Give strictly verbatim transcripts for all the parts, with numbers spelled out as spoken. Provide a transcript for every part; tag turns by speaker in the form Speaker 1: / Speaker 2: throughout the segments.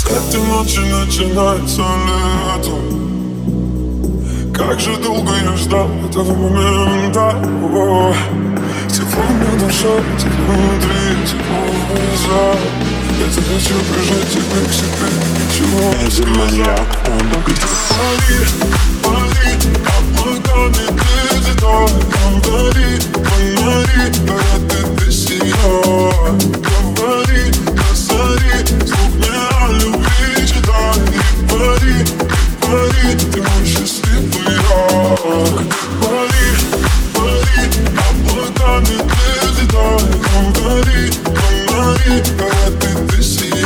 Speaker 1: Этой ночью начинается лето. Как же долго я ждал этого момента. О, тепло на душе, тепло внутри, тепло глаза. Я тебя хочу прижать тебя к себе, ничего не сказать. Только ты пари, пари, облаками ты взлетай. Говори, фонари, горят ты сияй. Говори, косари, звук мне о любви читай. И пари, пари, ты мой счастливый рай. Пари, пари, облаками ты взлетай. Говори, фонари, горят ты сияй.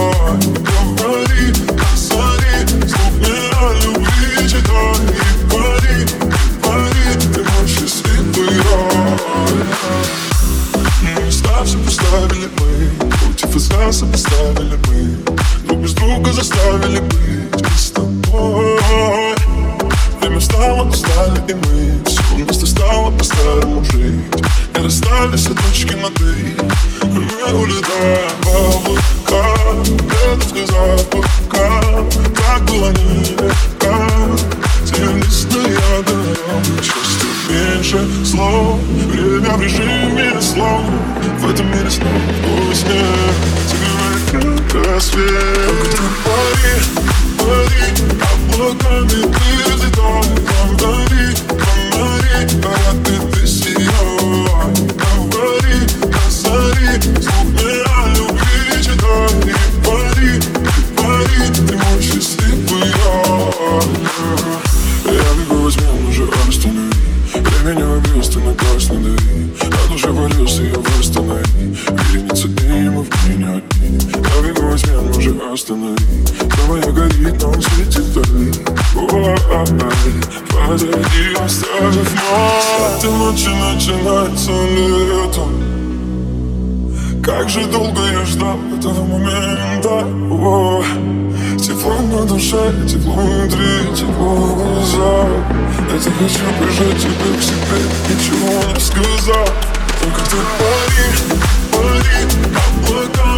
Speaker 1: Говори, косари, звук мне о любви читай. И пари, пари, ты мой счастливый рай. Места все поставили мы, против из нас сопоставили мы, друг без друга заставили быть с тобой. Время стало, устали и мы, все вместе стало по-старому жить. Не расстались от точки на «ты», мы улетаем в облака, редких запахах. Так было нелегко, тянись, но я дорогу. Чувствую меньше слов, время в режиме слов. В этом мире снова во сне тебе как рассвет. Только ты пари, пари, облаками ты взлетай. Говори, фонари, горят ты сияй. Говори, косари, звук мне о любви читай. И пари, пари, ты мой счастливый рай. Я бегу во тьме, уже останови. Времени в объезд, ты на газ не дави. На душе полюс, ее восстанови. Вереница дней, мы в ней не одни. Я бегу во тьме, уже останови. Дома не горит, но он светит вдали. Ой, позади оставив нас. Этой ночью начинается лето. Как же долго я ждал этого момента. О, тепло на душе, тепло внутри, тепло в глазах. Я тебя хочу прижать тебя к себе, ничего не сказать. Только ты пари, пари, облака.